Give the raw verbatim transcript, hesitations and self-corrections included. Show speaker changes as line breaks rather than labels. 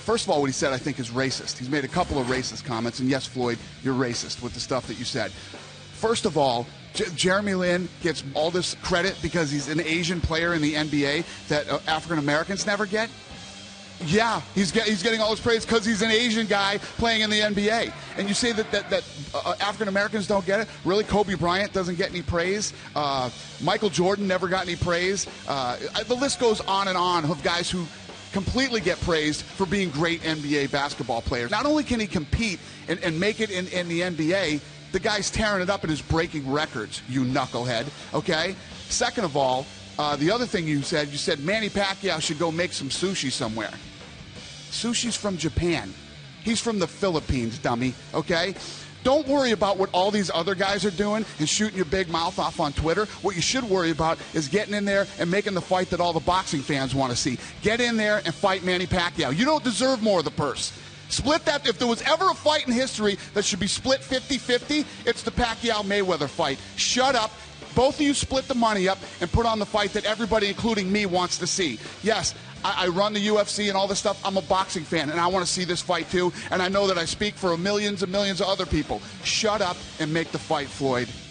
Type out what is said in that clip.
first of all, what he said, I think, is racist. He's made a couple of racist comments, and yes, Floyd, you're racist with the stuff that you said. First of all, J- Jeremy Lin gets all this credit because he's an Asian player in the N B A that uh, African Americans never get. Yeah, he's, get, he's getting all this praise because he's an Asian guy playing in the N B A. And you say that, that, that uh, African Americans don't get it? Really? Kobe Bryant doesn't get any praise? Uh, Michael Jordan never got any praise? Uh, the list goes on and on of guys who completely get praised for being great N B A basketball players. Not only can he compete and, and make it in, in the N B A, the guy's tearing it up and is breaking records, you knucklehead, okay? Second of all, uh, the other thing you said, you said Manny Pacquiao should go make some sushi somewhere. Sushi's from Japan. He's from the Philippines, dummy, okay? Don't worry about what all these other guys are doing and shooting your big mouth off on Twitter. What you should worry about is getting in there and making the fight that all the boxing fans want to see. Get in there and fight Manny Pacquiao. You don't deserve more of the purse. Split that. If there was ever a fight in history that should be split fifty-fifty, it's the Pacquiao-Mayweather fight. Shut up. Both of you split the money up and put on the fight that everybody, including me, wants to see. Yes, I, I run the U F C and all this stuff. I'm a boxing fan, and I want to see this fight too. And I know that I speak for millions and millions of other people. Shut up and make the fight, Floyd.